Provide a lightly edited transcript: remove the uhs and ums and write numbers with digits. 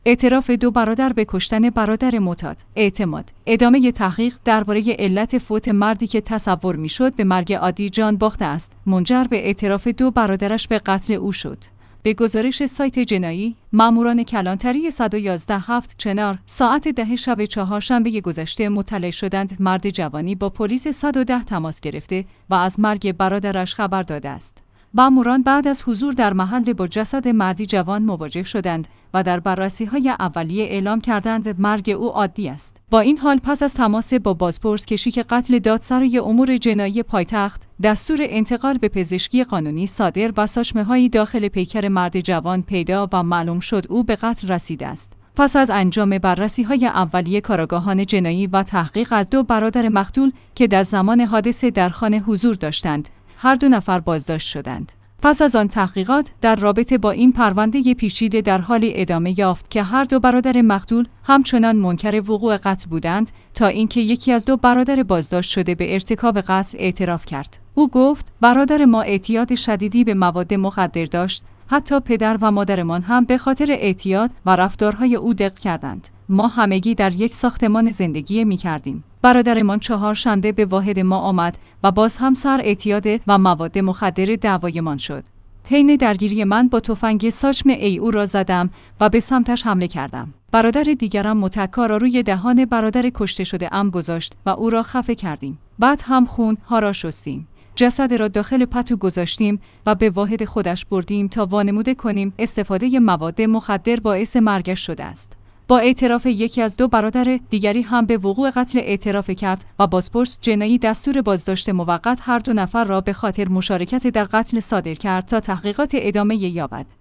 اعتراف دو برادر به کشتن برادر معتاد. اعتماد. ادامه تحقیق درباره علت فوت مردی که تصور میشد به مرگ عادی جان باخته است، منجر به اعتراف دو برادرش به قتل او شد. به گزارش سایت جنایی، ماموران کلانتری 111 چنار ساعت 10 شب چهارشنبه گذشته مطلع شدند مرد جوانی با پلیس 110 تماس گرفته و از مرگ برادرش خبر داده است. ماموران بعد از حضور در محل با جسد مردی جوان مواجه شدند و در بررسی‌های اولیه اعلام کردند مرگ او عادی است. با این حال پس از تماس با بازپرس کشیک قتل دادسرای امور جنایی پایتخت دستور انتقال به پزشکی قانونی صادر و ساچمه‌هایی داخل پیکر مرد جوان پیدا و معلوم شد او به قتل رسیده است. پس از انجام بررسی‌های اولیه کارآگاهان جنایی و تحقیق از دو برادر مقتول که در زمان حادثه در خانه حضور داشتند، هر دو نفر بازداشت شدند. پس از آن تحقیقات در رابطه با این پرونده پیچیده در حال ادامه یافت که هر دو برادر مقتول همچنان منکر وقوع قتل بودند تا اینکه یکی از دو برادر بازداشت شده به ارتکاب قتل اعتراف کرد. او گفت برادر ما اعتیاد شدیدی به مواد مخدر داشت، حتی پدر و مادرمان هم به خاطر اعتیاد و رفتارهای او دق کردند. ما همگی در یک ساختمان زندگی می‌کردیم. برادرمان چهارشنبه به واحد ما آمد و باز هم سر اعتیاد و مواد مخدر دعوایمان شد. حین درگیری من با تفنگ ساچم او را زدم و به سمتش حمله کردم. برادر دیگرم متکا را روی دهان برادر کشته شده ام گذاشت و او را خفه کردیم. بعد هم خون ها را شستیم. جسد را داخل پتو گذاشتیم و به واحد خودش بردیم تا وانموده کنیم استفاده مواد مخدر باعث مرگش شده است. با اعتراف یکی از دو برادر دیگری هم به وقوع قتل اعتراف کرد و بازپرس جنایی دستور بازداشت موقت هر دو نفر را به خاطر مشارکت در قتل صادر کرد تا تحقیقات ادامه یابد.